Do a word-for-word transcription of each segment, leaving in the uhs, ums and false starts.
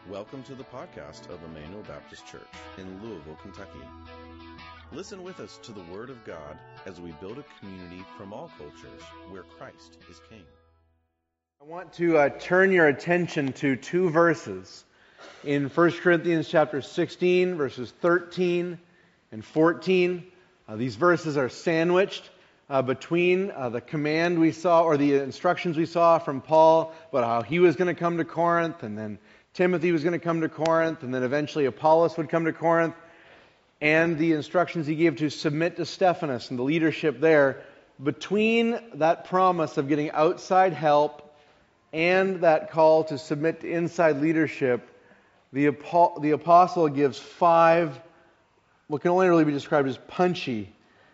Welcome to the podcast of Emmanuel Baptist Church in Louisville, Kentucky. Listen with us to the Word of God as we build a community from all cultures where Christ is King. I want to uh, turn your attention to two verses in First Corinthians chapter sixteen, verses thirteen and fourteen. Uh, these verses are sandwiched uh, between uh, the command we saw, or the instructions we saw from Paul about how he was going to come to Corinth, and then Timothy was going to come to Corinth, and then eventually Apollos would come to Corinth, and the instructions he gave to submit to Stephanas and the leadership there. Between that promise of getting outside help and that call to submit to inside leadership, the, apo- the apostle gives five, what can only really be described as punchy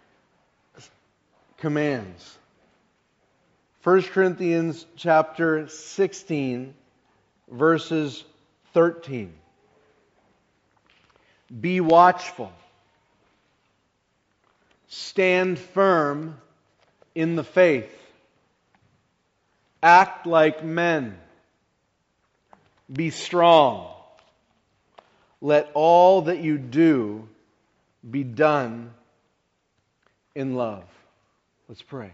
commands. First Corinthians chapter sixteen, verses thirteen. Be watchful. Stand firm in the faith. Act like men. Be strong. Let all that you do be done in love. Let's pray.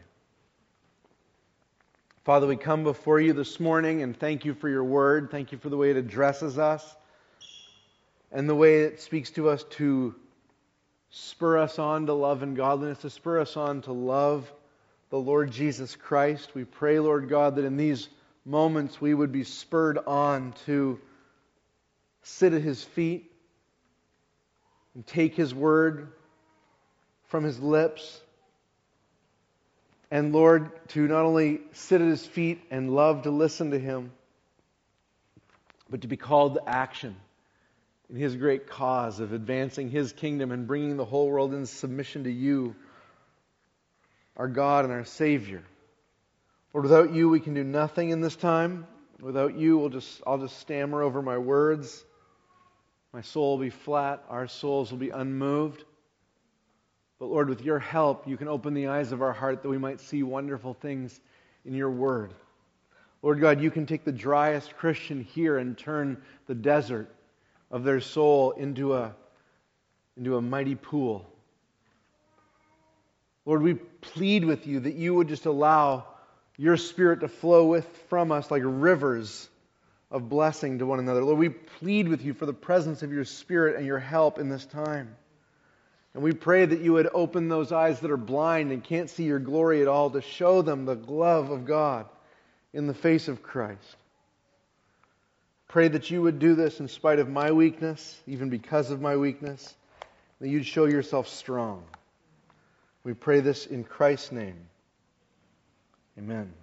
Father, we come before you this morning and thank you for your word. Thank you for the way it addresses us and the way it speaks to us to spur us on to love and godliness, to spur us on to love the Lord Jesus Christ. We pray, Lord God, that in these moments we would be spurred on to sit at His feet and take His word from His lips. And Lord, to not only sit at His feet and love to listen to Him, but to be called to action in His great cause of advancing His kingdom and bringing the whole world in submission to You, our God and our Savior. Lord, without You we can do nothing in this time. Without You, we'll just, I'll just stammer over my words. My soul will be flat. Our souls will be unmoved. But Lord, with Your help, You can open the eyes of our heart that we might see wonderful things in Your Word. Lord God, You can take the driest Christian here and turn the desert of their soul into a, into a mighty pool. Lord, we plead with You that You would just allow Your Spirit to flow with from us like rivers of blessing to one another. Lord, we plead with You for the presence of Your Spirit and Your help in this time. And we pray that You would open those eyes that are blind and can't see Your glory at all, to show them the love of God in the face of Christ. Pray that You would do this in spite of my weakness, even because of my weakness, that You'd show Yourself strong. We pray this in Christ's name. Amen.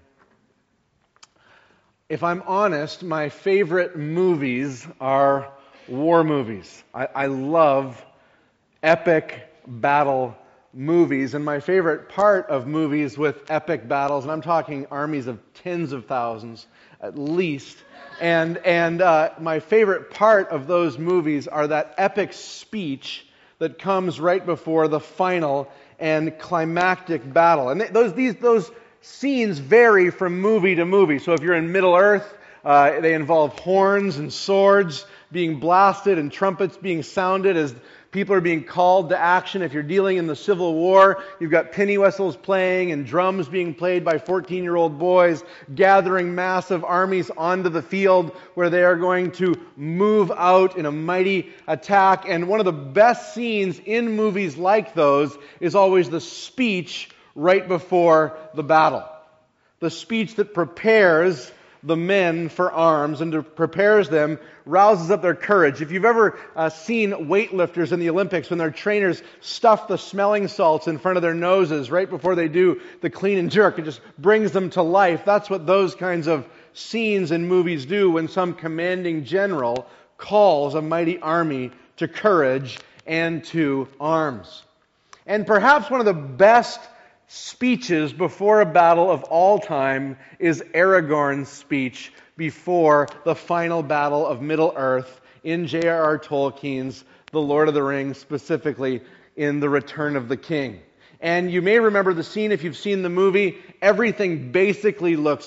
If I'm honest, my favorite movies are war movies. I, I love epic battle movies, and my favorite part of movies with epic battles, and I'm talking armies of tens of thousands at least, and and uh, my favorite part of those movies are that epic speech that comes right before the final and climactic battle. And th- those these those scenes vary from movie to movie. So if you're in Middle Earth, uh, they involve horns and swords being blasted and trumpets being sounded as people are being called to action. If you're dealing in the Civil War, you've got penny whistles playing and drums being played by fourteen-year-old boys, gathering massive armies onto the field where they are going to move out in a mighty attack. And one of the best scenes in movies like those is always the speech right before the battle. The speech that prepares the men for arms and to prepares them, rouses up their courage. If you've ever uh, seen weightlifters in the Olympics when their trainers stuff the smelling salts in front of their noses right before they do the clean and jerk, it just brings them to life. That's what those kinds of scenes in movies do when some commanding general calls a mighty army to courage and to arms. And perhaps one of the best speeches before a battle of all time is Aragorn's speech before the final battle of Middle-earth in J R R Tolkien's The Lord of the Rings, specifically in The Return of the King. And you may remember the scene if you've seen the movie. Everything basically looks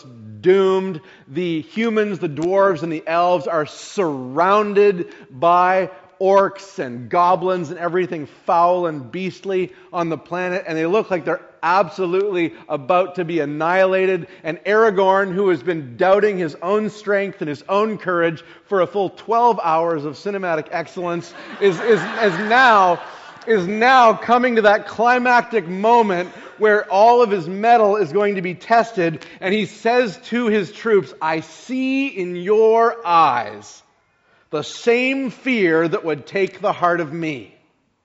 doomed. The humans, the dwarves, and the elves are surrounded by orcs and goblins and everything foul and beastly on the planet, and they look like they're absolutely about to be annihilated. And Aragorn, who has been doubting his own strength and his own courage for a full twelve hours of cinematic excellence, is, is, is now is now coming to that climactic moment where all of his mettle is going to be tested, and he says to his troops, "I see in your eyes the same fear that would take the heart of me.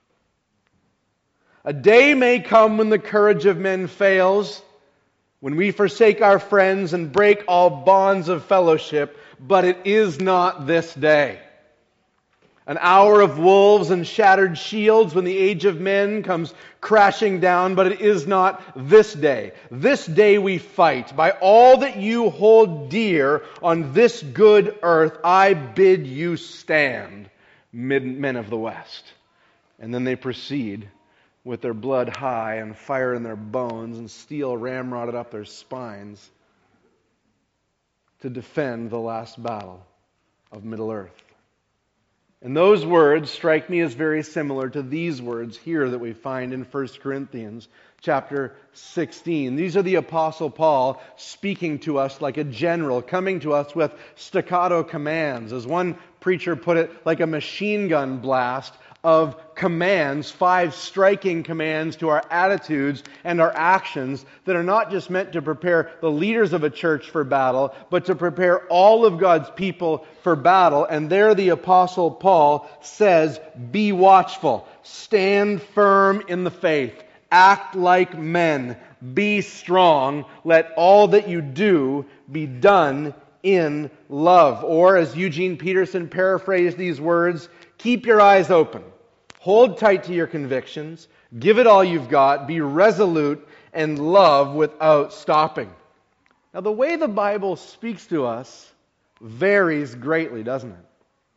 A day may come when the courage of men fails, when we forsake our friends and break all bonds of fellowship, but it is not this day. An hour of wolves and shattered shields when the age of men comes crashing down, but it is not this day. This day we fight. By all that you hold dear on this good earth, I bid you stand, men of the West." And then they proceed with their blood high and fire in their bones and steel ramrodded up their spines to defend the last battle of Middle-earth. And those words strike me as very similar to these words here that we find in First Corinthians chapter sixteen. These are the Apostle Paul speaking to us like a general, coming to us with staccato commands. As one preacher put it, like a machine gun blast of commands, five striking commands to our attitudes and our actions that are not just meant to prepare the leaders of a church for battle, but to prepare all of God's people for battle. And there the Apostle Paul says, "Be watchful, stand firm in the faith, act like men, be strong, let all that you do be done in love." Or, as Eugene Peterson paraphrased these words, keep your eyes open. Hold tight to your convictions. Give it all you've got. Be resolute and love without stopping. Now, the way the Bible speaks to us varies greatly, doesn't it?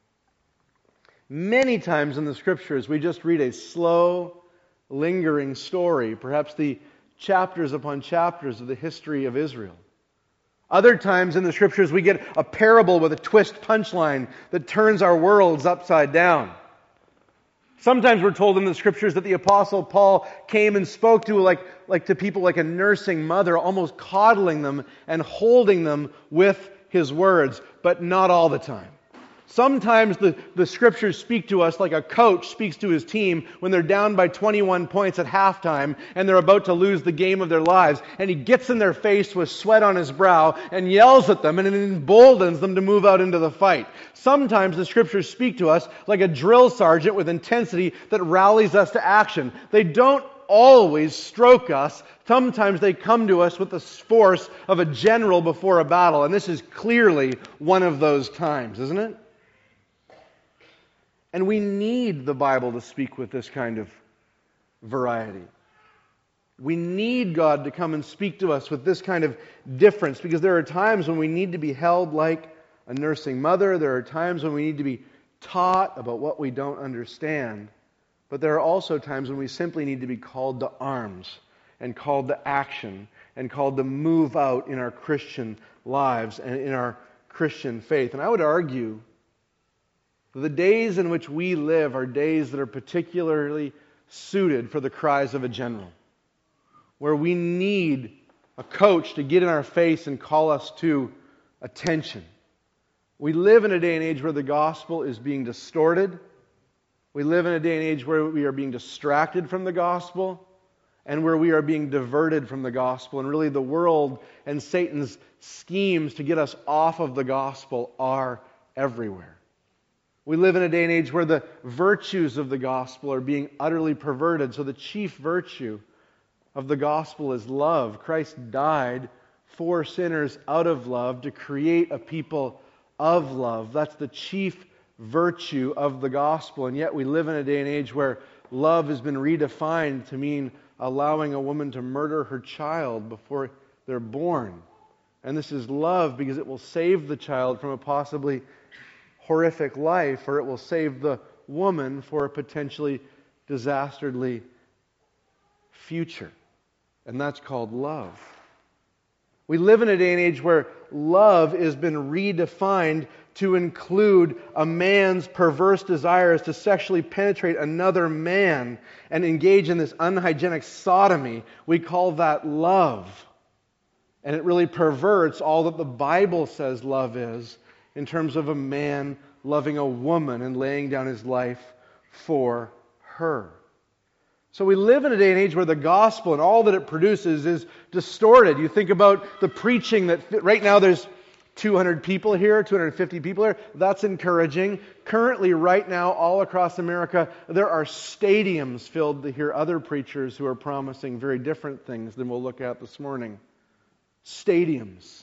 Many times in the Scriptures, we just read a slow, lingering story, perhaps the chapters upon chapters of the history of Israel. Other times in the Scriptures, we get a parable with a twist punchline that turns our worlds upside down. Sometimes we're told in the Scriptures that the Apostle Paul came and spoke to like, like to people like a nursing mother, almost coddling them and holding them with his words, but not all the time. Sometimes the, the Scriptures speak to us like a coach speaks to his team when they're down by twenty-one points at halftime and they're about to lose the game of their lives. And he gets in their face with sweat on his brow and yells at them, and it emboldens them to move out into the fight. Sometimes the Scriptures speak to us like a drill sergeant with intensity that rallies us to action. They don't always stroke us. Sometimes they come to us with the force of a general before a battle. And this is clearly one of those times, isn't it? And we need the Bible to speak with this kind of variety. We need God to come and speak to us with this kind of difference, because there are times when we need to be held like a nursing mother. There are times when we need to be taught about what we don't understand. But there are also times when we simply need to be called to arms and called to action and called to move out in our Christian lives and in our Christian faith. And I would argue the days in which we live are days that are particularly suited for the cries of a general, where we need a coach to get in our face and call us to attention. We live in a day and age where the gospel is being distorted. We live in a day and age where we are being distracted from the gospel and where we are being diverted from the gospel. And really the world and Satan's schemes to get us off of the gospel are everywhere. We live in a day and age where the virtues of the gospel are being utterly perverted. So the chief virtue of the gospel is love. Christ died for sinners out of love to create a people of love. That's the chief virtue of the gospel. And yet we live in a day and age where love has been redefined to mean allowing a woman to murder her child before they're born. And this is love because it will save the child from a possibly horrific life, or it will save the woman for a potentially disastrously future. And that's called love. We live in a day and age where love has been redefined to include a man's perverse desires to sexually penetrate another man and engage in this unhygienic sodomy. We call that love. And it really perverts all that the Bible says love is in terms of a man loving a woman and laying down his life for her. So we live in a day and age where the gospel and all that it produces is distorted. You think about the preaching that right now there's two hundred people here, two hundred fifty people here. That's encouraging. Currently, right now, all across America, there are stadiums filled to hear other preachers who are promising very different things than we'll look at this morning. Stadiums.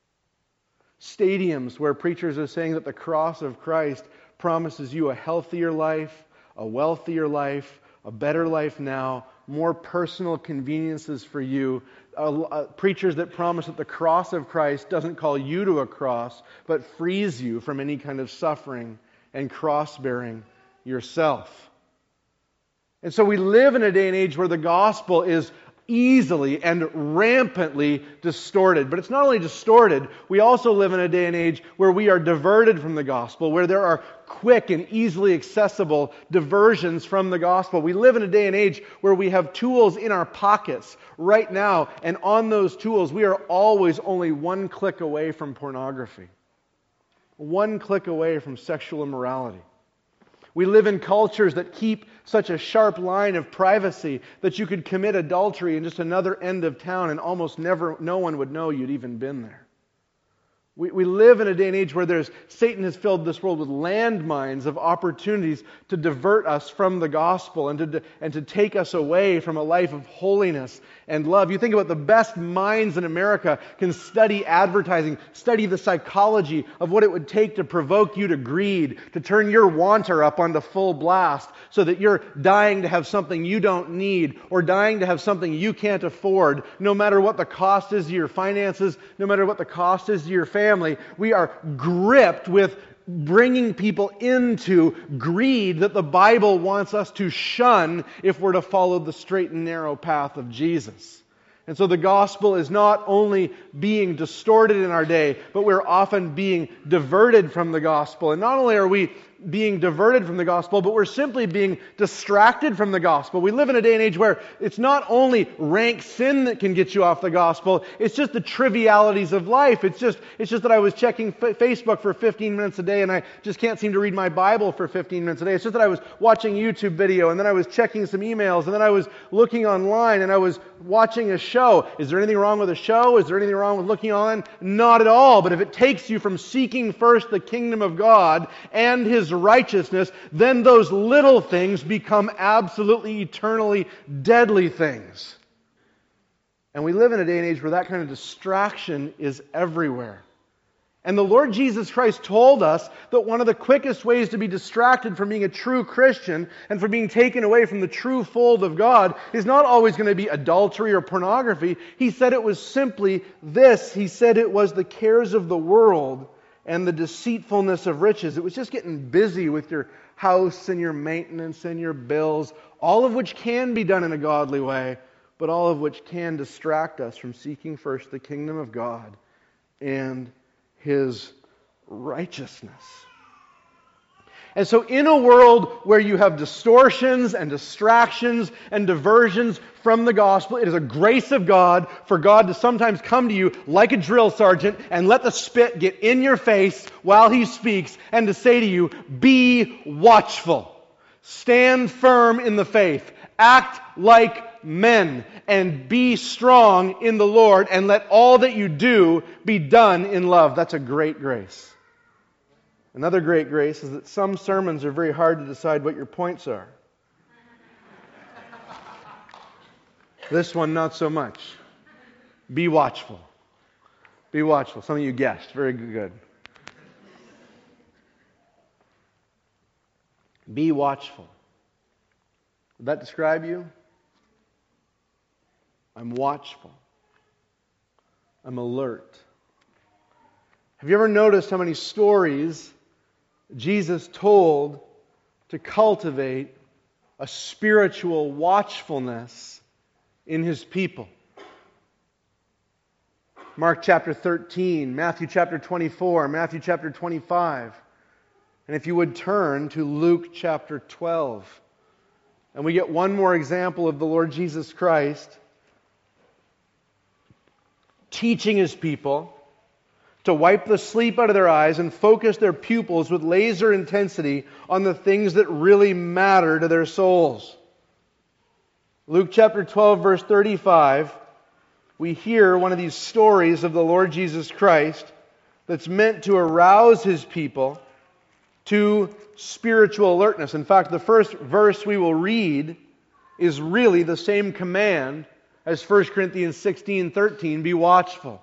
Stadiums where preachers are saying that the cross of Christ promises you a healthier life, a wealthier life, a better life now, more personal conveniences for you. Uh, uh, preachers that promise that the cross of Christ doesn't call you to a cross, but frees you from any kind of suffering and cross-bearing yourself. And so we live in a day and age where the gospel is easily and rampantly distorted. But it's not only distorted, we also live in a day and age where we are diverted from the gospel, where there are quick and easily accessible diversions from the gospel. We live in a day and age where we have tools in our pockets right now, and on those tools we are always only one click away from pornography, one click away from sexual immorality. We live in cultures that keep such a sharp line of privacy that you could commit adultery in just another end of town and almost never, no one would know you'd even been there. We, we live in a day and age where there's Satan has filled this world with landmines of opportunities to divert us from the gospel and to, and to take us away from a life of holiness and love. You think about the best minds in America can study advertising, study the psychology of what it would take to provoke you to greed, to turn your wanter up onto full blast so that you're dying to have something you don't need or dying to have something you can't afford, no matter what the cost is to your finances, no matter what the cost is to your family. Family, we are gripped with bringing people into greed that the Bible wants us to shun if we're to follow the straight and narrow path of Jesus. And so the gospel is not only being distorted in our day, but we're often being diverted from the gospel. And not only are we being diverted from the gospel, but we're simply being distracted from the gospel. We live in a day and age where it's not only rank sin that can get you off the gospel, it's just the trivialities of life. It's just it's just that I was checking f- Facebook for fifteen minutes a day and I just can't seem to read my Bible for fifteen minutes a day. It's just that I was watching YouTube video and then I was checking some emails and then I was looking online and I was watching a show. Is there anything wrong with a show? Is there anything wrong with looking online? Not at all. But if it takes you from seeking first the kingdom of God and His righteousness, then those little things become absolutely eternally deadly things. And we live in a day and age where that kind of distraction is everywhere. And the Lord Jesus Christ told us that one of the quickest ways to be distracted from being a true Christian and from being taken away from the true fold of God is not always going to be adultery or pornography. He said it was simply this. He said it was the cares of the world and the deceitfulness of riches. It was just getting busy with your house and your maintenance and your bills, all of which can be done in a godly way, but all of which can distract us from seeking first the kingdom of God and His righteousness. And so in a world where you have distortions and distractions and diversions from the gospel, it is a grace of God for God to sometimes come to you like a drill sergeant and let the spit get in your face while He speaks and to say to you, be watchful. Stand firm in the faith. Act like men and be strong in the Lord and let all that you do be done in love. That's a great grace. Another great grace is that some sermons are very hard to decide what your points are. This one, not so much. Be watchful. Be watchful. Some of you guessed. Very good. Be watchful. Would that describe you? I'm watchful. I'm alert. Have you ever noticed how many stories Jesus told to cultivate a spiritual watchfulness in His people? Mark chapter thirteen, Matthew chapter twenty-four, Matthew chapter twenty-five. And if you would turn to Luke chapter twelve. And we get one more example of the Lord Jesus Christ teaching His people to wipe the sleep out of their eyes and focus their pupils with laser intensity on the things that really matter to their souls. Luke chapter twelve, verse thirty-five, we hear one of these stories of the Lord Jesus Christ that's meant to arouse His people to spiritual alertness. In fact, the first verse we will read is really the same command as First Corinthians sixteen thirteen, be watchful.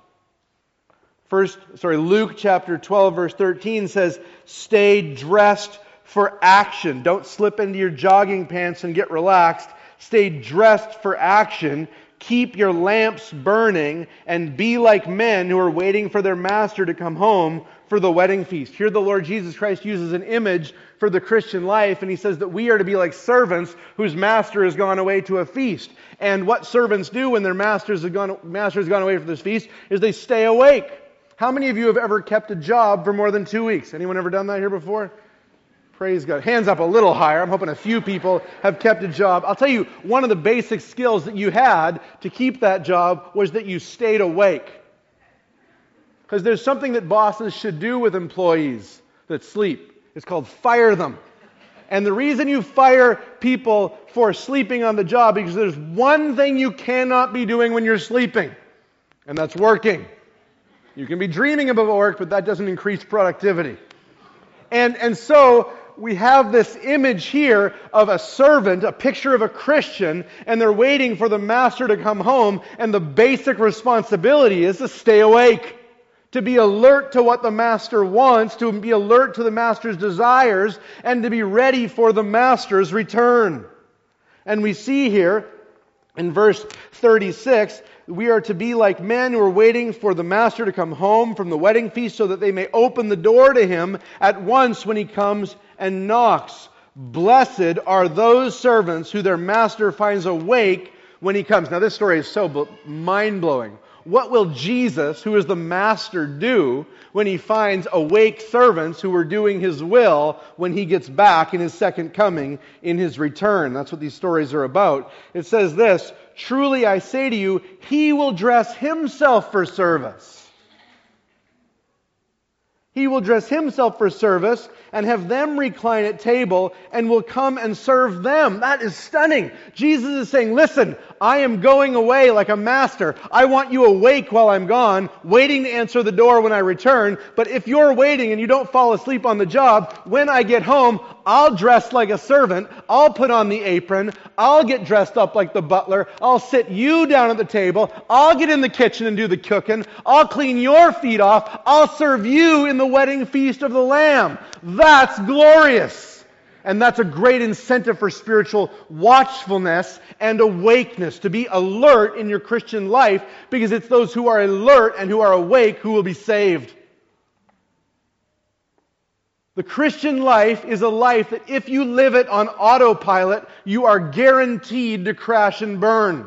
First, sorry, Luke chapter twelve, verse thirteen says, stay dressed for action. Don't slip into your jogging pants and get relaxed. Stay dressed for action. Keep your lamps burning and be like men who are waiting for their master to come home for the wedding feast. Here the Lord Jesus Christ uses an image for the Christian life, and He says that we are to be like servants whose master has gone away to a feast. And what servants do when their masters have gone, master has gone away for this feast is they stay awake. How many of you have ever kept a job for more than two weeks? Anyone ever done that here before? Praise God. Hands up a little higher. I'm hoping a few people have kept a job. I'll tell you, one of the basic skills that you had to keep that job was that you stayed awake. Because there's something that bosses should do with employees that sleep. It's called fire them. And the reason you fire people for sleeping on the job is because there's one thing you cannot be doing when you're sleeping, and that's working. You can be dreaming about work, but that doesn't increase productivity. And, and so we have this image here of a servant, a picture of a Christian, and they're waiting for the master to come home, and the basic responsibility is to stay awake, to be alert to what the master wants, to be alert to the master's desires, and to be ready for the master's return. And we see here in verse thirty-six, we are to be like men who are waiting for the master to come home from the wedding feast so that they may open the door to him at once when he comes and knocks. Blessed are those servants who their master finds awake when he comes. Now this story is so mind-blowing. What will Jesus, who is the master, do when he finds awake servants who are doing his will when he gets back in his second coming, in his return? That's what these stories are about. It says this, truly I say to you, he will dress himself for service. He will dress himself for service and have them recline at table and will come and serve them. That is stunning. Jesus is saying, listen, I am going away like a master. I want you awake while I'm gone, waiting to answer the door when I return. But if you're waiting and you don't fall asleep on the job, when I get home, I'll dress like a servant. I'll put on the apron. I'll get dressed up like the butler. I'll sit you down at the table. I'll get in the kitchen and do the cooking. I'll clean your feet off. I'll serve you in the wedding feast of the Lamb. That's glorious. And that's a great incentive for spiritual watchfulness and awakeness, to be alert in your Christian life, because it's those who are alert and who are awake who will be saved. The Christian life is a life that if you live it on autopilot, you are guaranteed to crash and burn.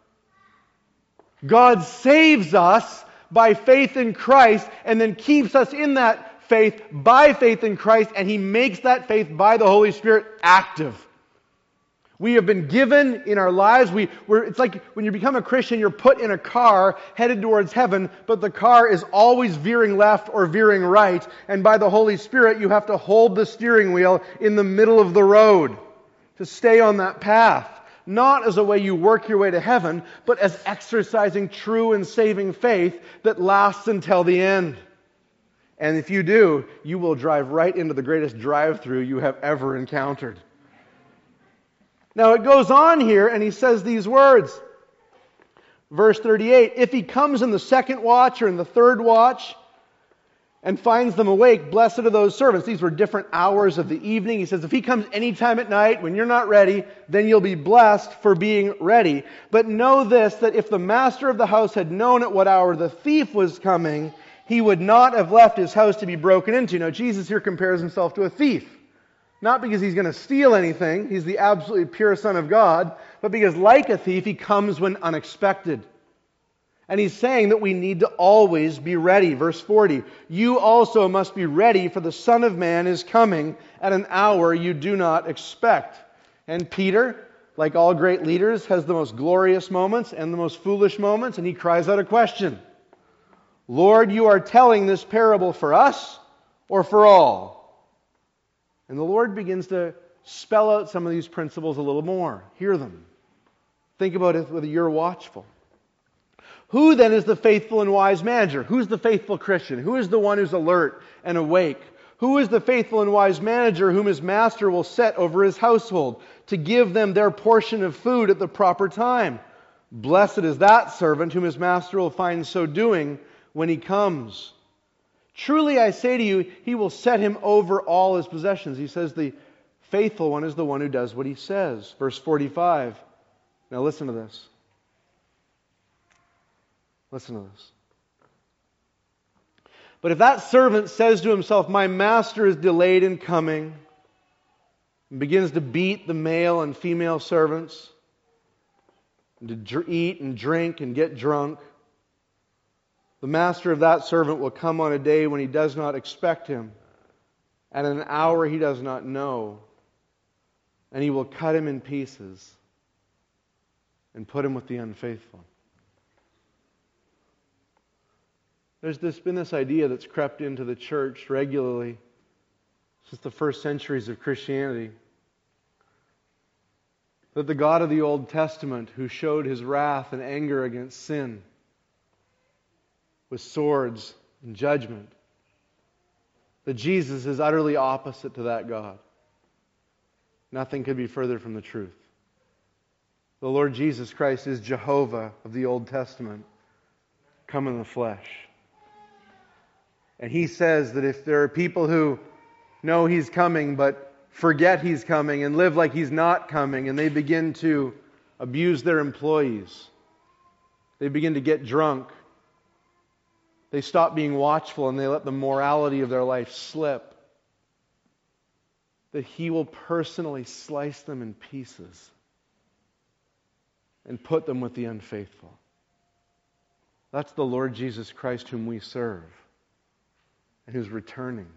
God saves us by faith in Christ and then keeps us in that faith by faith in Christ, and He makes that faith by the Holy Spirit active. We have been given in our lives, we, we're, it's like when you become a Christian, you're put in a car headed towards heaven, but the car is always veering left or veering right, and by the Holy Spirit you have to hold the steering wheel in the middle of the road to stay on that path. Not as a way you work your way to heaven, but as exercising true and saving faith that lasts until the end. And if you do, you will drive right into the greatest drive-through you have ever encountered. Now it goes on here and he says these words. Verse thirty-eight, if he comes in the second watch or in the third watch and finds them awake, blessed are those servants. These were different hours of the evening. He says if he comes anytime at night when you're not ready, then you'll be blessed for being ready. But know this, that if the master of the house had known at what hour the thief was coming, he would not have left his house to be broken into. Now, Jesus here compares himself to a thief. Not because he's going to steal anything, he's the absolutely pure Son of God, but because like a thief, he comes when unexpected. And he's saying that we need to always be ready. Verse forty, you also must be ready, for the Son of Man is coming at an hour you do not expect. And Peter, like all great leaders, has the most glorious moments and the most foolish moments, and he cries out a question. Lord, you are telling this parable for us or for all? And the Lord begins to spell out some of these principles a little more. Hear them. Think about it whether you're watchful. Who then is the faithful and wise manager? Who's the faithful Christian? Who is the one who's alert and awake? Who is the faithful and wise manager whom his master will set over his household to give them their portion of food at the proper time? Blessed is that servant whom his master will find so doing when he comes. Truly I say to you, he will set him over all his possessions. He says the faithful one is the one who does what he says. Verse forty-five. Now listen to this. Listen to this. But if that servant says to himself, my master is delayed in coming, and begins to beat the male and female servants, and to dr- eat and drink and get drunk, the master of that servant will come on a day when he does not expect him, at an hour he does not know, and he will cut him in pieces and put him with the unfaithful. There's this, been this idea that's crept into the church regularly since the first centuries of Christianity, that the God of the Old Testament, who showed His wrath and anger against sin with swords and judgment, that Jesus is utterly opposite to that God. Nothing could be further from the truth. The Lord Jesus Christ is Jehovah of the Old Testament, come in the flesh. And He says that if there are people who know He's coming but forget He's coming and live like He's not coming, and they begin to abuse their employees, they begin to get drunk, they stop being watchful and they let the morality of their life slip, that He will personally slice them in pieces and put them with the unfaithful. That's the Lord Jesus Christ whom we serve and who's returning.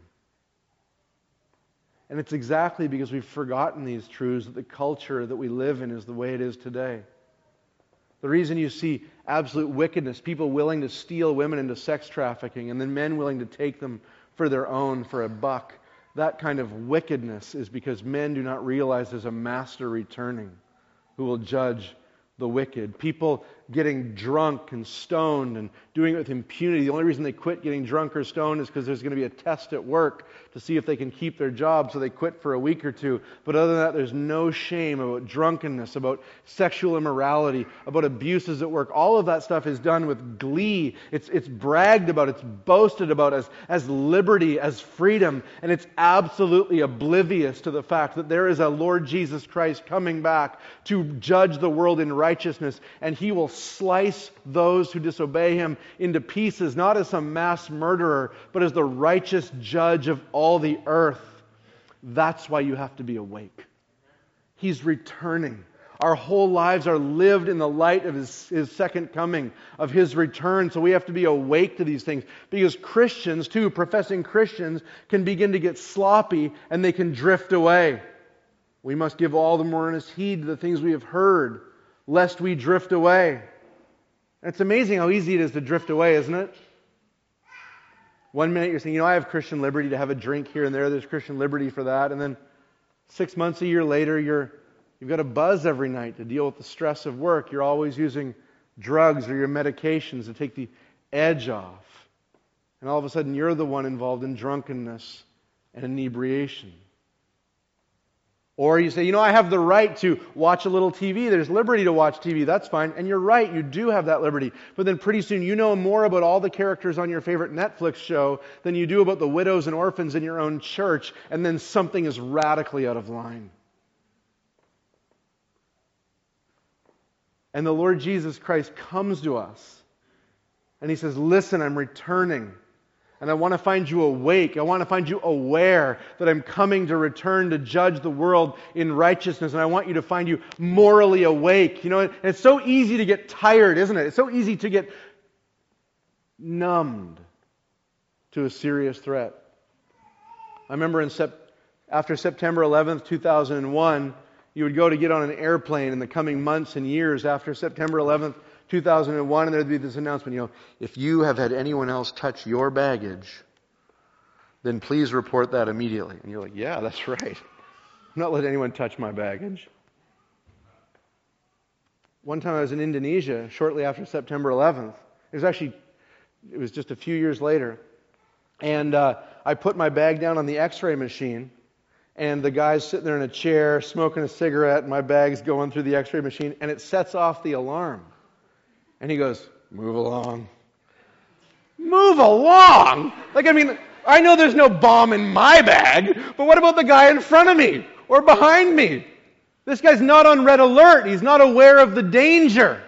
And it's exactly because we've forgotten these truths that the culture that we live in is the way it is today. The reason you see absolute wickedness, people willing to steal women into sex trafficking and then men willing to take them for their own for a buck, that kind of wickedness is because men do not realize there's a master returning who will judge the wicked. People getting drunk and stoned and doing it with impunity. The only reason they quit getting drunk or stoned is because there's going to be a test at work to see if they can keep their job, so they quit for a week or two. But other than that, there's no shame about drunkenness, about sexual immorality, about abuses at work. All of that stuff is done with glee. It's, it's bragged about, it's boasted about as, as liberty, as freedom, and it's absolutely oblivious to the fact that there is a Lord Jesus Christ coming back to judge the world in righteousness, and He will slice those who disobey Him into pieces, not as some mass murderer, but as the righteous judge of all the earth. That's why you have to be awake. He's returning. Our whole lives are lived in the light of His, His second coming, of His return. So we have to be awake to these things. Because Christians, too, professing Christians, can begin to get sloppy and they can drift away. We must give all the more earnest heed to the things we have heard, lest we drift away. And it's amazing how easy it is to drift away, isn't it? One minute you're saying, you know, I have Christian liberty to have a drink here and there. There's Christian liberty for that. And then six months, a year later, you're, you've got a buzz every night to deal with the stress of work. You're always using drugs or your medications to take the edge off. And all of a sudden, you're the one involved in drunkenness and inebriation. Or you say, you know, I have the right to watch a little T V. There's liberty to watch T V. That's fine. And you're right, you do have that liberty. But then pretty soon you know more about all the characters on your favorite Netflix show than you do about the widows and orphans in your own church. And then something is radically out of line. And the Lord Jesus Christ comes to us. And He says, listen, I'm returning. And I want to find you awake. I want to find you aware that I'm coming to return to judge the world in righteousness. And I want you to find you morally awake. You know, and it's so easy to get tired, isn't it? It's so easy to get numbed to a serious threat. I remember in sep- after September eleventh, two thousand one, you would go to get on an airplane in the coming months and years after September eleventh, two thousand one, and there'd be this announcement, you know, if you have had anyone else touch your baggage, then please report that immediately. And you're like, yeah, that's right. I'm not letting anyone touch my baggage. One time I was in Indonesia shortly after September eleventh. It was actually, it was just a few years later. And uh, I put my bag down on the x-ray machine, and the guy's sitting there in a chair smoking a cigarette, and my bag's going through the x-ray machine, and it sets off the alarm. And he goes, move along. Move along? Like, I mean, I know there's no bomb in my bag, but what about the guy in front of me or behind me? This guy's not on red alert. He's not aware of the danger.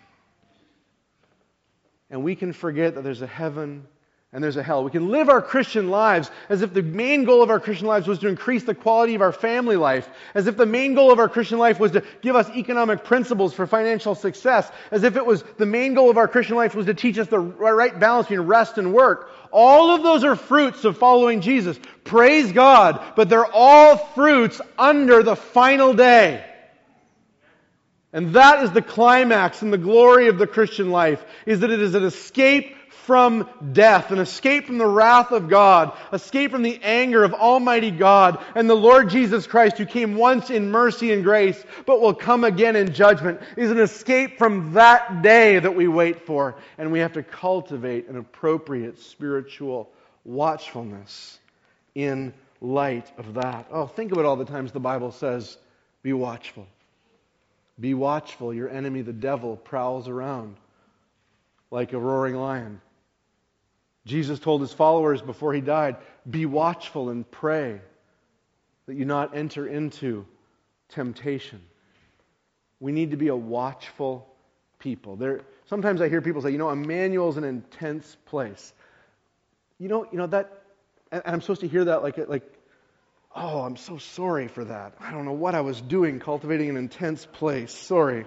And we can forget that there's a heaven and there's a hell. We can live our Christian lives as if the main goal of our Christian lives was to increase the quality of our family life, as if the main goal of our Christian life was to give us economic principles for financial success, as if it was the main goal of our Christian life was to teach us the right balance between rest and work. All of those are fruits of following Jesus. Praise God, but they're all fruits under the final day. And that is the climax and the glory of the Christian life, is that it is an escape from death, an escape from the wrath of God, escape from the anger of Almighty God, and the Lord Jesus Christ, who came once in mercy and grace, but will come again in judgment, is an escape from that day that we wait for. And we have to cultivate an appropriate spiritual watchfulness in light of that. Oh, think about all the times the Bible says, be watchful. Be watchful. Your enemy, the devil, prowls around like a roaring lion. Jesus told His followers before He died, be watchful and pray that you not enter into temptation. We need to be a watchful people. There, sometimes I hear people say, you know, Emmanuel's an intense place. You know, you know that, and I'm supposed to hear that like, like, oh, I'm so sorry for that. I don't know what I was doing cultivating an intense place. Sorry.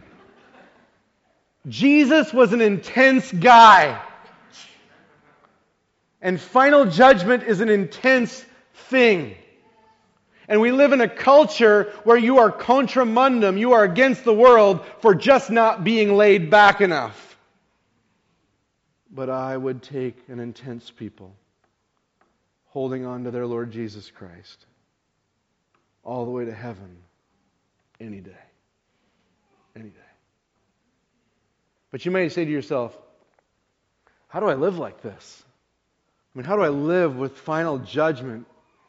Jesus was an intense guy. And final judgment is an intense thing. And we live in a culture where you are contra mundum, you are against the world for just not being laid back enough. But I would take an intense people holding on to their Lord Jesus Christ all the way to heaven any day. Any day. But you may say to yourself, how do I live like this? I mean, how do I live with final judgment,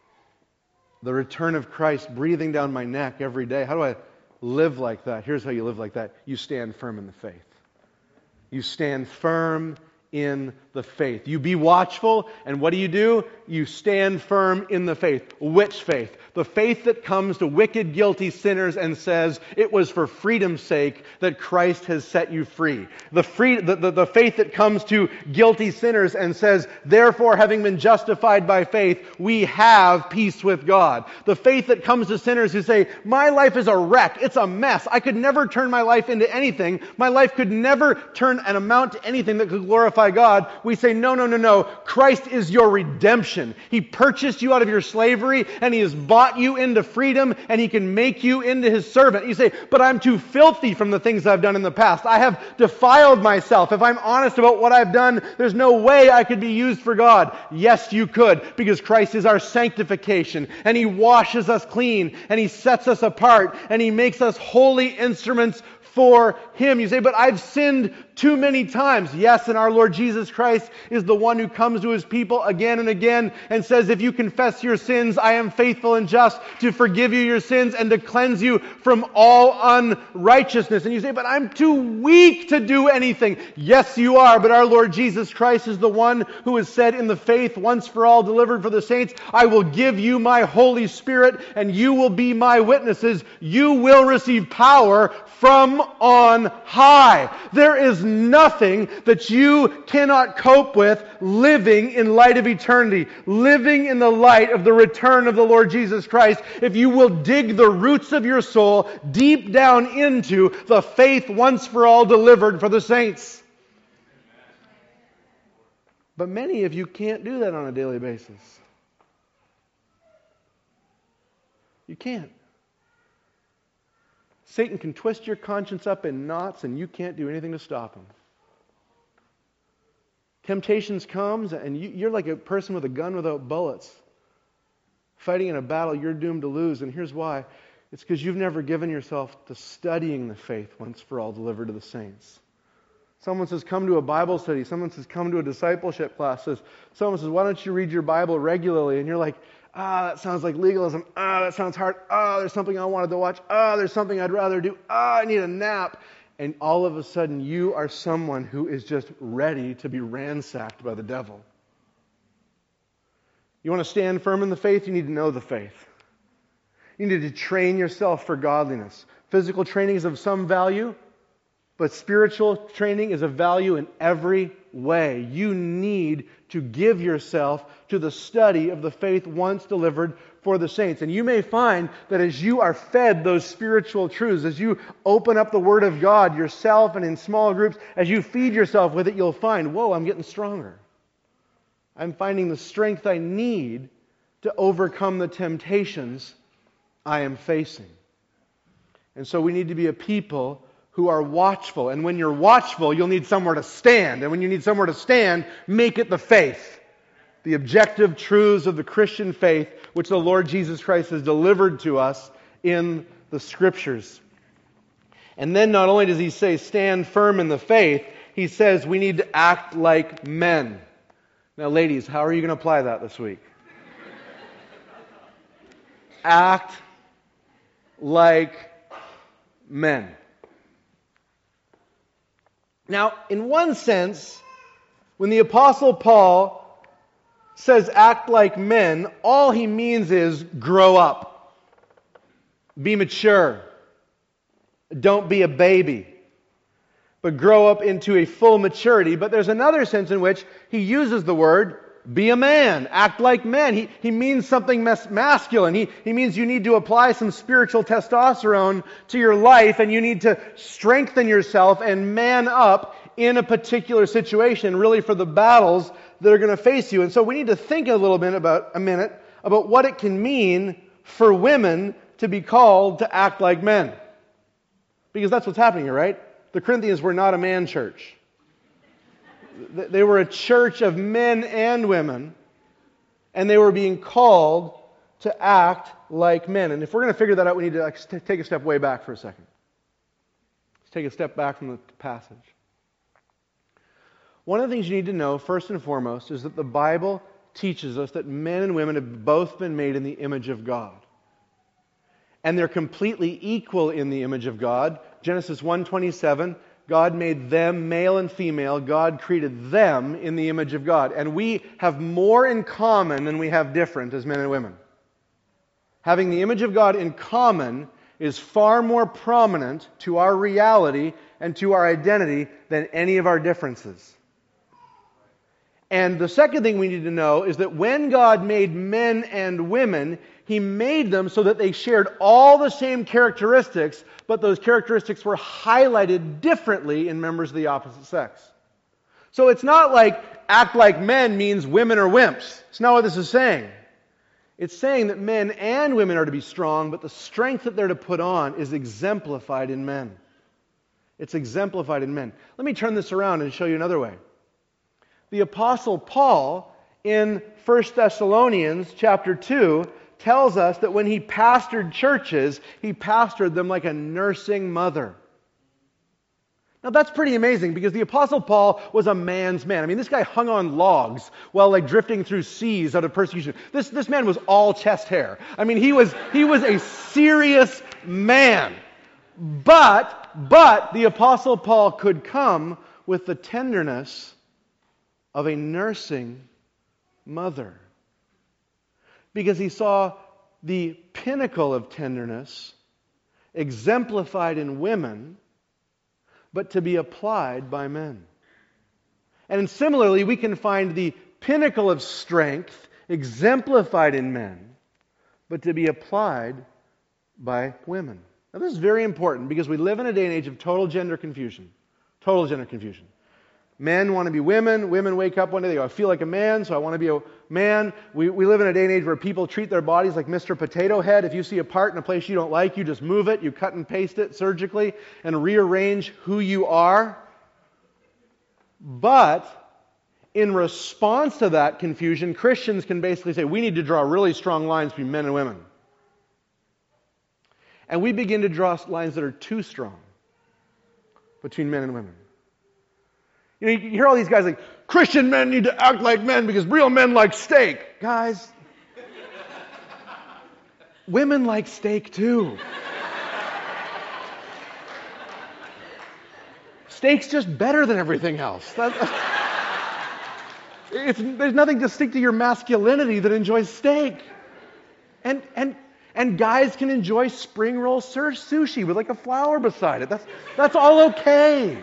the return of Christ breathing down my neck every day? How do I live like that? Here's how you live like that. You stand firm in the faith. You stand firm in the faith. You be watchful, and what do you do? You stand firm in the faith. Which faith? The faith that comes to wicked, guilty sinners and says, it was for freedom's sake that Christ has set you free. The, free, the, the, the faith that comes to guilty sinners and says, therefore, having been justified by faith, we have peace with God. The faith that comes to sinners who say, my life is a wreck, it's a mess, I could never turn my life into anything, my life could never turn an amount to anything that could glorify God. We say, no, no, no, no, Christ is your redemption. He purchased you out of your slavery, and He has bought you into freedom, and He can make you into His servant. You say, but I'm too filthy from the things I've done in the past. I have defiled myself. If I'm honest about what I've done, there's no way I could be used for God. Yes, you could, because Christ is our sanctification, and He washes us clean, and He sets us apart, and He makes us holy instruments for Him. You say, but I've sinned too many times. Yes, and our Lord Jesus Christ is the one who comes to His people again and again and says, if you confess your sins, I am faithful and just to forgive you your sins and to cleanse you from all unrighteousness. And you say, but I'm too weak to do anything. Yes, you are, but our Lord Jesus Christ is the one who has said in the faith once for all delivered for the saints, I will give you my Holy Spirit and you will be my witnesses. You will receive power from on high. There is nothing that you cannot cope with living in light of eternity, living in the light of the return of the Lord Jesus Christ, if you will dig the roots of your soul deep down into the faith once for all delivered for the saints. But many of you can't do that on a daily basis. You can't. Satan can twist your conscience up in knots and you can't do anything to stop him. Temptations comes and you, you're like a person with a gun without bullets. Fighting in a battle you're doomed to lose. And here's why. It's because you've never given yourself to studying the faith once for all delivered to the saints. Someone says, come to a Bible study. Someone says, come to a discipleship class. Says, someone says, why don't you read your Bible regularly? And you're like, ah, that sounds like legalism. Ah, that sounds hard. Ah, there's something I wanted to watch. Ah, there's something I'd rather do. Ah, I need a nap. And all of a sudden, you are someone who is just ready to be ransacked by the devil. You want to stand firm in the faith? You need to know the faith. You need to train yourself for godliness. Physical training is of some value, but spiritual training is of value in every way. You need to give yourself to the study of the faith once delivered for the saints. And you may find that as you are fed those spiritual truths, as you open up the Word of God yourself and in small groups, as you feed yourself with it, you'll find, whoa, I'm getting stronger. I'm finding the strength I need to overcome the temptations I am facing. And so we need to be a people who are watchful. And when you're watchful, you'll need somewhere to stand. And when you need somewhere to stand, make it the faith. The objective truths of the Christian faith, which the Lord Jesus Christ has delivered to us in the Scriptures. And then not only does he say, stand firm in the faith, he says we need to act like men. Now, ladies, how are you going to apply that this week? Act like men. Now, in one sense, when the Apostle Paul says act like men, all he means is grow up. Be mature. Don't be a baby. But grow up into a full maturity. But there's another sense in which he uses the word be a man, act like men. He, he means something mas- masculine. He, he means you need to apply some spiritual testosterone to your life and you need to strengthen yourself and man up in a particular situation, really for the battles that are going to face you. And so we need to think a little bit about a minute about what it can mean for women to be called to act like men. Because that's what's happening here, right? The Corinthians were not a man church. They were a church of men and women, and they were being called to act like men. And if we're going to figure that out, we need to take a step way back for a second. Let's take a step back from the passage. One of the things you need to know, first and foremost, is that the Bible teaches us that men and women have both been made in the image of God. And they're completely equal in the image of God. Genesis one twenty-seven, God made them male and female. God created them in the image of God. And we have more in common than we have different as men and women. Having the image of God in common is far more prominent to our reality and to our identity than any of our differences. And the second thing we need to know is that when God made men and women, He made them so that they shared all the same characteristics, but those characteristics were highlighted differently in members of the opposite sex. So it's not like act like men means women are wimps. It's not what this is saying. It's saying that men and women are to be strong, but the strength that they're to put on is exemplified in men. It's exemplified in men. Let me turn this around and show you another way. The Apostle Paul in First Thessalonians chapter two tells us that when he pastored churches, he pastored them like a nursing mother. Now that's pretty amazing because the Apostle Paul was a man's man. I mean, this guy hung on logs while like drifting through seas out of persecution. This, this man was all chest hair. I mean, he was, he was a serious man. But, but the Apostle Paul could come with the tenderness of a nursing mother. Because he saw the pinnacle of tenderness exemplified in women, but to be applied by men. And similarly, we can find the pinnacle of strength exemplified in men, but to be applied by women. Now this is very important because we live in a day and age of total gender confusion. Total gender confusion. Men want to be women. Women wake up one day, they go, I feel like a man, so I want to be a man. We, we live in a day and age where people treat their bodies like Mister Potato Head. If you see a part in a place you don't like, you just move it, you cut and paste it surgically, and rearrange who you are. But in response to that confusion, Christians can basically say, we need to draw really strong lines between men and women. And we begin to draw lines that are too strong between men and women. You know, you hear all these guys like, Christian men need to act like men because real men like steak. Guys, women like steak too. Steak's just better than everything else. That's, it's, there's nothing distinct to your masculinity that enjoys steak. And and and guys can enjoy spring roll sur- sushi with like a flower beside it. That's that's all okay.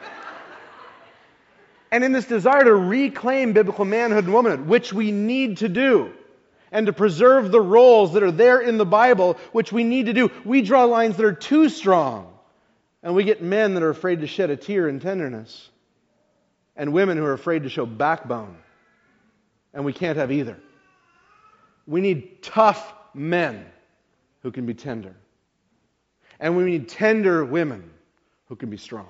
And in this desire to reclaim biblical manhood and womanhood, which we need to do, and to preserve the roles that are there in the Bible, which we need to do, we draw lines that are too strong. And we get men that are afraid to shed a tear in tenderness, and women who are afraid to show backbone. And we can't have either. We need tough men who can be tender. And we need tender women who can be strong.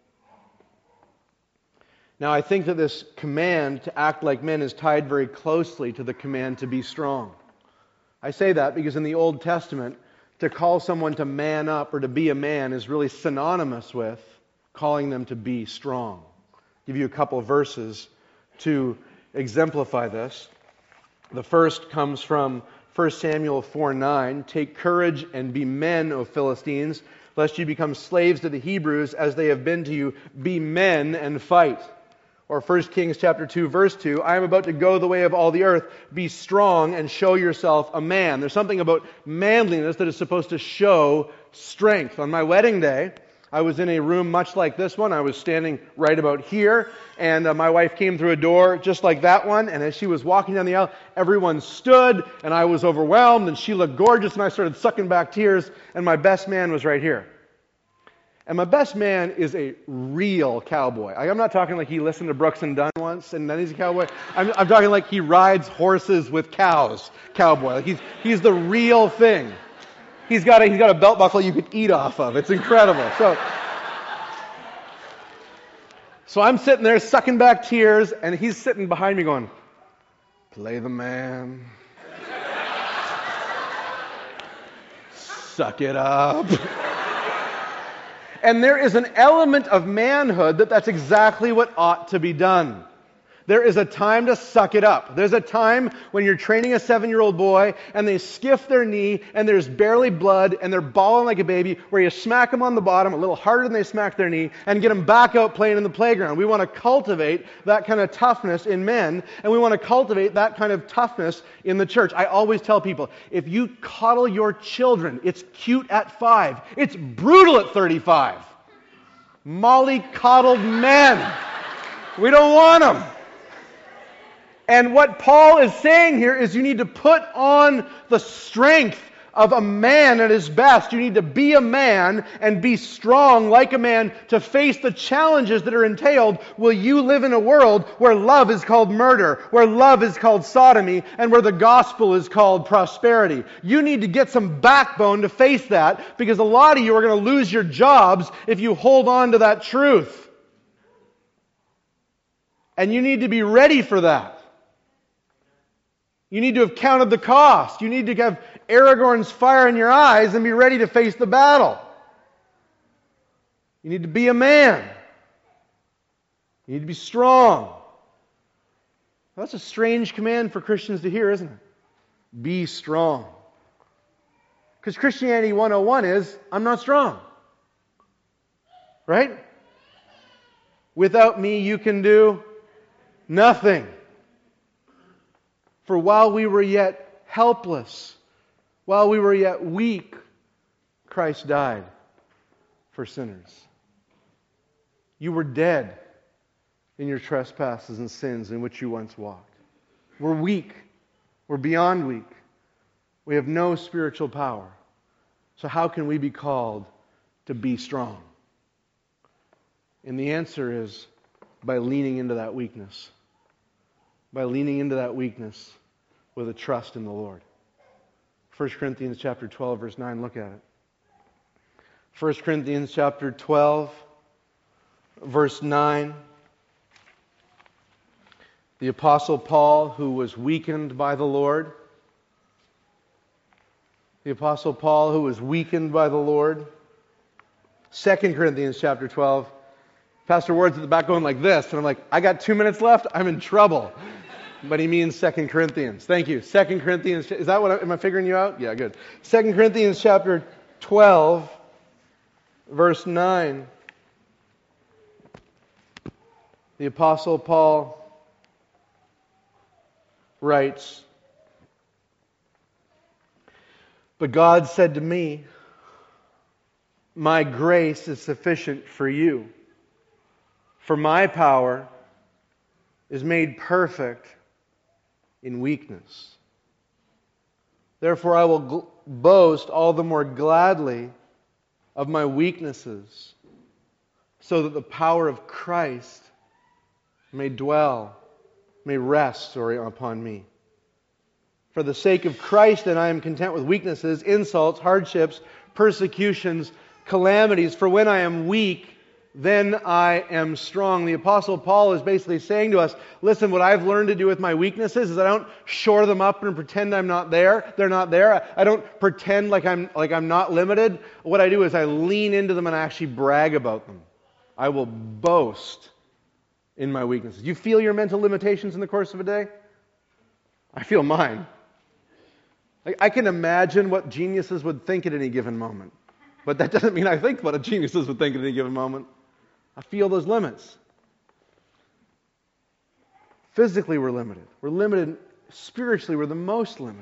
Now, I think that this command to act like men is tied very closely to the command to be strong. I say that because in the Old Testament, to call someone to man up or to be a man is really synonymous with calling them to be strong. I'll give you a couple of verses to exemplify this. The first comes from First Samuel four nine. Take courage and be men, O Philistines, lest you become slaves to the Hebrews as they have been to you. Be men and fight. Or First Kings chapter two, verse two, I am about to go the way of all the earth. Be strong and show yourself a man. There's something about manliness that is supposed to show strength. On my wedding day, I was in a room much like this one. I was standing right about here, and uh, my wife came through a door just like that one, and as she was walking down the aisle, everyone stood, and I was overwhelmed, and she looked gorgeous, and I started sucking back tears, and my best man was right here. And my best man is a real cowboy. I'm not talking like he listened to Brooks and Dunn once and then he's a cowboy. I'm, I'm talking like he rides horses with cows, cowboy. Like he's he's the real thing. He's got a he's got a belt buckle you could eat off of. It's incredible. So, so I'm sitting there sucking back tears, and he's sitting behind me going, "Play the man, suck it up." And there is an element of manhood that that's exactly what ought to be done. There is a time to suck it up. There's a time when you're training a seven-year-old boy and they skiff their knee and there's barely blood and they're bawling like a baby, where you smack them on the bottom a little harder than they smack their knee and get them back out playing in the playground. We want to cultivate that kind of toughness in men, and we want to cultivate that kind of toughness in the church. I always tell people, if you coddle your children, it's cute at five. It's brutal at thirty-five. Molly-coddled men. We don't want them. And what Paul is saying here is you need to put on the strength of a man at his best. You need to be a man and be strong like a man to face the challenges that are entailed. Will you live in a world where love is called murder, where love is called sodomy, and where the gospel is called prosperity? You need to get some backbone to face that, because a lot of you are going to lose your jobs if you hold on to that truth. And you need to be ready for that. You need to have counted the cost. You need to have Aragorn's fire in your eyes and be ready to face the battle. You need to be a man. You need to be strong. That's a strange command for Christians to hear, isn't it? Be strong. Because Christianity one oh one is, I'm not strong. Right? Without me you can do nothing. For while we were yet helpless, while we were yet weak, Christ died for sinners. You were dead in your trespasses and sins in which you once walked. We're weak. We're beyond weak. We have no spiritual power. So how can we be called to be strong? And the answer is by leaning into that weakness. By leaning into that weakness with a trust in the Lord. First Corinthians chapter twelve, verse nine, look at it. First Corinthians chapter twelve, verse nine. The Apostle Paul, who was weakened by the Lord. The Apostle Paul, who was weakened by the Lord. Second Corinthians chapter twelve. Pastor Ward's at the back going like this, and I'm like, I got two minutes left, I'm in trouble. But he means Second Corinthians. Thank you. Second Corinthians, is that what, I, am I figuring you out? Yeah, good. Second Corinthians chapter twelve, verse nine. The Apostle Paul writes, "But God said to me, my grace is sufficient for you, for my power is made perfect in weakness. Therefore I will gl- boast all the more gladly of my weaknesses, so that the power of Christ may dwell, may rest, sorry, upon me. For the sake of Christ, then, I am content with weaknesses, insults, hardships, persecutions, calamities. For when I am weak, then I am strong." The Apostle Paul is basically saying to us, listen, what I've learned to do with my weaknesses is I don't shore them up and pretend I'm not there. They're not there. I don't pretend like I'm like I'm not limited. What I do is I lean into them and I actually brag about them. I will boast in my weaknesses. You feel your mental limitations in the course of a day? I feel mine. Like, I can imagine what geniuses would think at any given moment. But that doesn't mean I think what a geniuses would think at any given moment. I feel those limits. Physically, we're limited. We're limited spiritually. We're the most limited.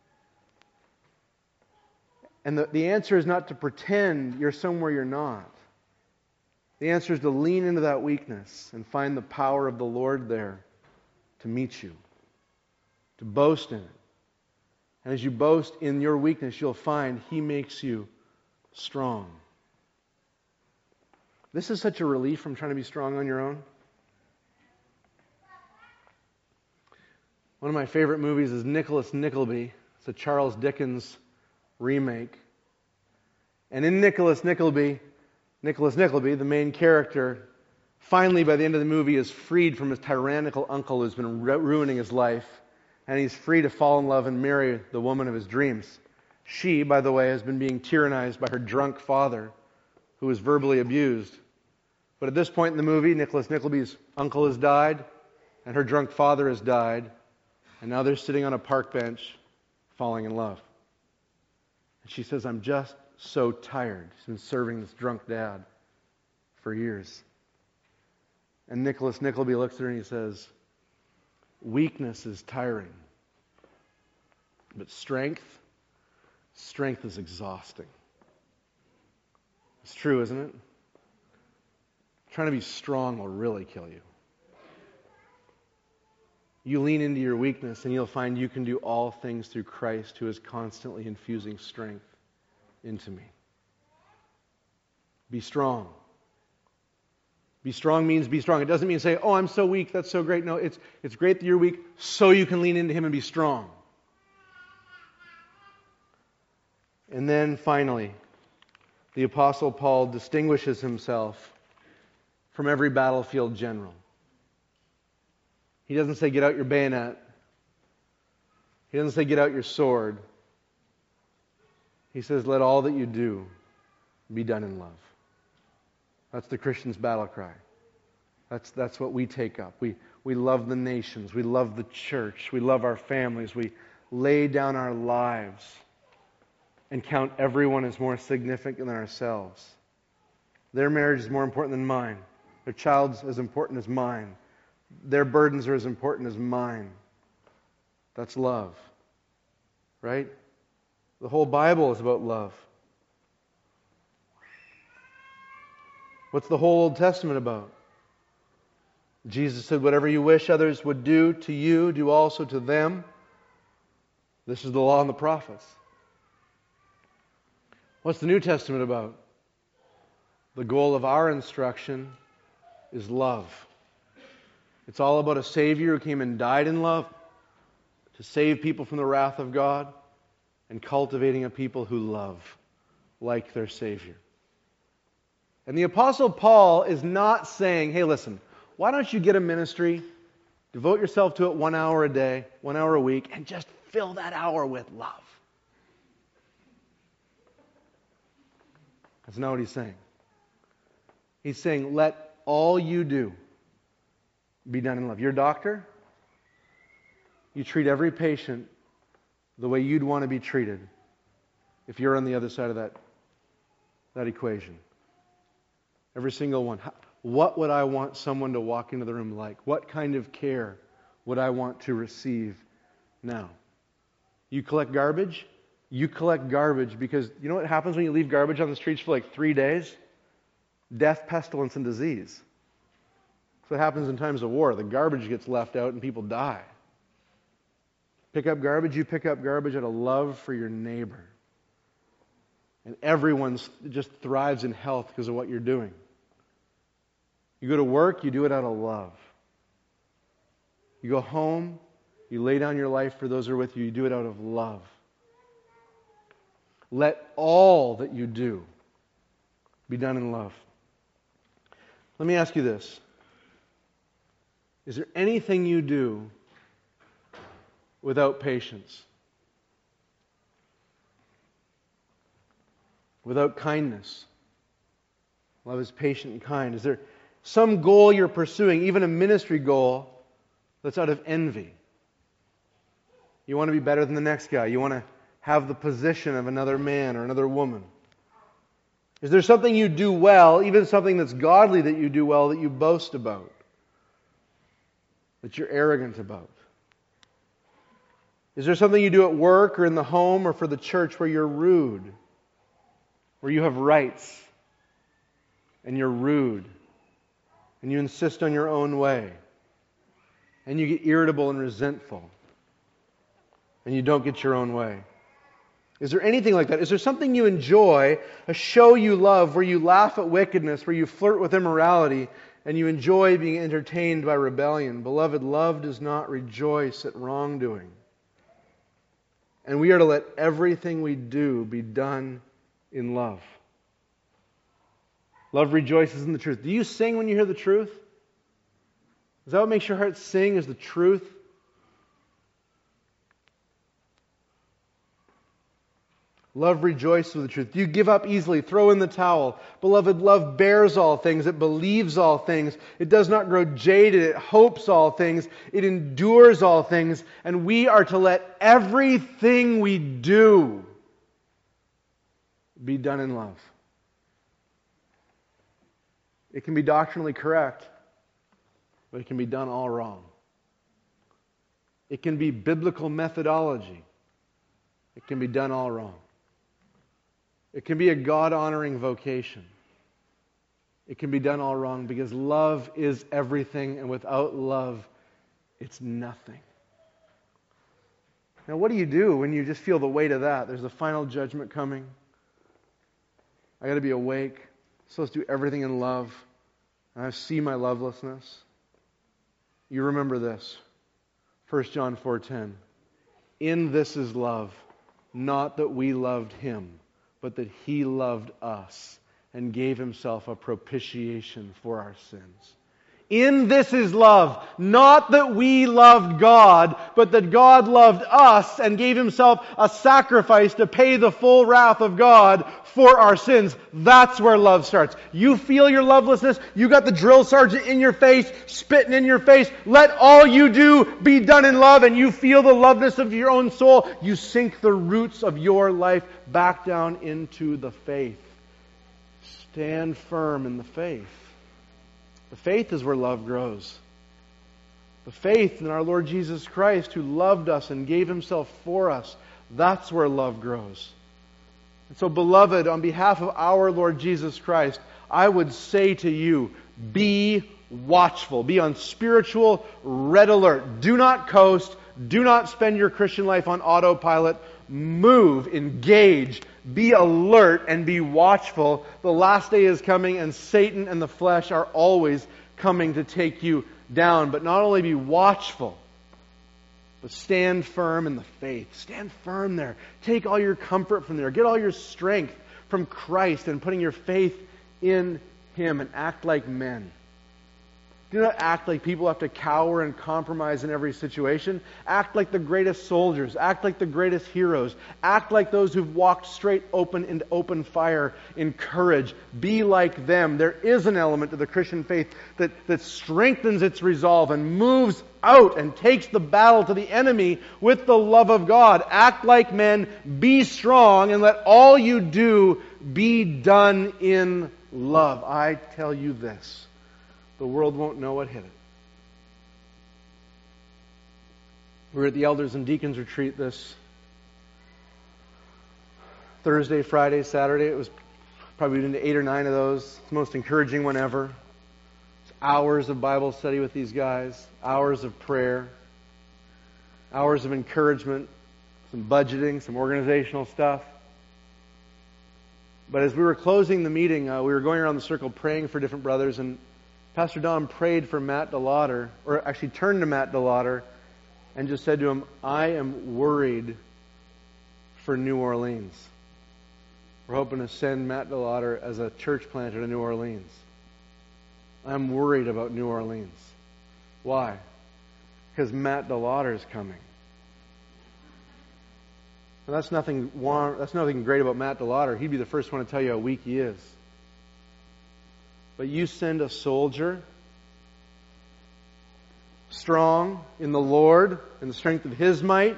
And the, the answer is not to pretend you're somewhere you're not. The answer is to lean into that weakness and find the power of the Lord there to meet you, to boast in it. And as you boast in your weakness, you'll find He makes you strong. This is such a relief from trying to be strong on your own. One of my favorite movies is Nicholas Nickleby. It's a Charles Dickens remake. And in Nicholas Nickleby, Nicholas Nickleby, the main character, finally by the end of the movie is freed from his tyrannical uncle who's been ru- ruining his life. And he's free to fall in love and marry the woman of his dreams. She, by the way, has been being tyrannized by her drunk father, who is verbally abused. But at this point in the movie, Nicholas Nickleby's uncle has died, and her drunk father has died, and now they're sitting on a park bench, falling in love. And she says, "I'm just so tired." She's been serving this drunk dad for years. And Nicholas Nickleby looks at her and he says, "Weakness is tiring, but strength, strength is exhausting." It's true, isn't it? Trying to be strong will really kill you. You lean into your weakness and you'll find you can do all things through Christ, who is constantly infusing strength into me. Be strong. Be strong means be strong. It doesn't mean say, "Oh, I'm so weak, that's so great." No, it's it's great that you're weak so you can lean into Him and be strong. And then finally, the Apostle Paul distinguishes himself from every battlefield general. He doesn't say, "Get out your bayonet." He doesn't say, "Get out your sword." He says, "Let all that you do be done in love." That's the Christian's battle cry. That's, that's what we take up. We, we love the nations. We love the church. We love our families. We lay down our lives and count everyone as more significant than ourselves. Their marriage is more important than mine. Their child's as important as mine. Their burdens are as important as mine. That's love. Right? The whole Bible is about love. What's the whole Old Testament about? Jesus said, "Whatever you wish others would do to you, do also to them." This is the law and the prophets. What's the New Testament about? The goal of our instruction is love. It's all about a Savior who came and died in love to save people from the wrath of God, and cultivating a people who love like their Savior. And the Apostle Paul is not saying, hey, listen, why don't you get a ministry, devote yourself to it one hour a day, one hour a week, and just fill that hour with love. That's not what he's saying. He's saying, let all you do be done in love. You're a doctor. You treat every patient the way you'd want to be treated if you're on the other side of that, that equation. Every single one. What would I want someone to walk into the room like? What kind of care would I want to receive now? You collect garbage? You collect garbage because you know what happens when you leave garbage on the streets for like three days? Death, pestilence, and disease. That's what happens in times of war. The garbage gets left out and people die. Pick up garbage, you pick up garbage out of love for your neighbor. And everyone just thrives in health because of what you're doing. You go to work, you do it out of love. You go home, you lay down your life for those who are with you, you do it out of love. Let all that you do be done in love. Let me ask you this. Is there anything you do without patience? Without kindness? Love is patient and kind. Is there some goal you're pursuing, even a ministry goal, that's out of envy? You want to be better than the next guy. You want to have the position of another man or another woman. Is there something you do well, even something that's godly that you do well, that you boast about? That you're arrogant about? Is there something you do at work or in the home or for the church where you're rude? Where you have rights and you're rude and you insist on your own way and you get irritable and resentful and you don't get your own way? Is there anything like that? Is there something you enjoy, a show you love where you laugh at wickedness, where you flirt with immorality, and you enjoy being entertained by rebellion? Beloved, love does not rejoice at wrongdoing. And we are to let everything we do be done in love. Love rejoices in the truth. Do you sing when you hear the truth? Is that what makes your heart sing, is the truth? Love rejoices with the truth. Do you give up easily? Throw in the towel. Beloved, love bears all things. It believes all things. It does not grow jaded. It hopes all things. It endures all things. And we are to let everything we do be done in love. It can be doctrinally correct, but it can be done all wrong. It can be biblical methodology. It can be done all wrong. It can be a God-honoring vocation. It can be done all wrong because love is everything, and without love, it's nothing. Now, what do you do when you just feel the weight of that? There's a final judgment coming. I got to be awake. I'm supposed to do everything in love. And I see my lovelessness. You remember this. First John four ten. In this is love, not that we loved Him, but that He loved us and gave Himself a propitiation for our sins. In this is love, not that we loved God, but that God loved us and gave Himself a sacrifice to pay the full wrath of God for our sins. That's where love starts. You feel your lovelessness, you got the drill sergeant in your face, spitting in your face. Let all you do be done in love, and you feel the loveness of your own soul. You sink the roots of your life back down into the faith. Stand firm in the faith. The faith is where love grows. The faith in our Lord Jesus Christ, who loved us and gave Himself for us, that's where love grows. And so, beloved, on behalf of our Lord Jesus Christ, I would say to you, be watchful. Be on spiritual red alert. Do not coast. Do not spend your Christian life on autopilot. Move, engage, be alert, and be watchful. The last day is coming, and Satan and the flesh are always coming to take you down, but not only be watchful, but stand firm in the faith. Stand firm there. Take all your comfort from there. Get all your strength from Christ and putting your faith in Him, and act like men. Do not act like people who have to cower and compromise in every situation. Act like the greatest soldiers. Act like the greatest heroes. Act like those who've walked straight open into open fire in courage. Be like them. There is an element to the Christian faith that, that strengthens its resolve and moves out and takes the battle to the enemy with the love of God. Act like men. Be strong, and let all you do be done in love. I tell you this. The world won't know what hit it. We were at the Elders and Deacons Retreat this Thursday, Friday, Saturday. It was probably into eight or nine of those. It's the most encouraging one ever. It's hours of Bible study with these guys, hours of prayer, hours of encouragement, some budgeting, some organizational stuff. But as we were closing the meeting, uh, we were going around the circle praying for different brothers, and Pastor Don prayed for Matt DeLauder, or actually turned to Matt DeLauder and just said to him, I am worried for New Orleans. We're hoping to send Matt DeLauder as a church planter to New Orleans. I'm worried about New Orleans. Why? Because Matt DeLauder is coming. And that's nothing warm, that's nothing great about Matt DeLauder. He'd be the first one to tell you how weak he is. But you send a soldier, strong in the Lord, in the strength of His might.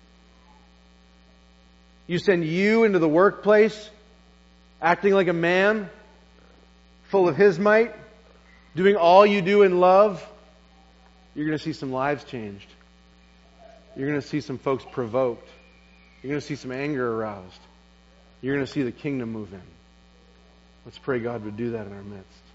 You send you into the workplace, acting like a man, full of His might, doing all you do in love. You're going to see some lives changed. You're going to see some folks provoked. You're going to see some anger aroused. You're going to see the kingdom move in. Let's pray God would do that in our midst.